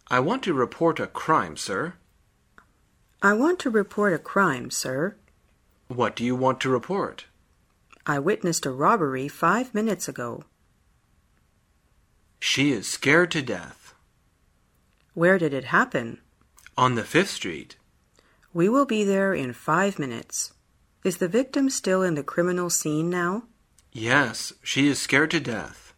I want to report a crime, sir. I want to report a crime, sir. What do you want to report? I witnessed a robbery 5 minutes ago. She is scared to death. Where did it happen? On the 5th Street. We will be there in 5 minutes. Is the victim still in the criminal scene now? Yes, she is scared to death.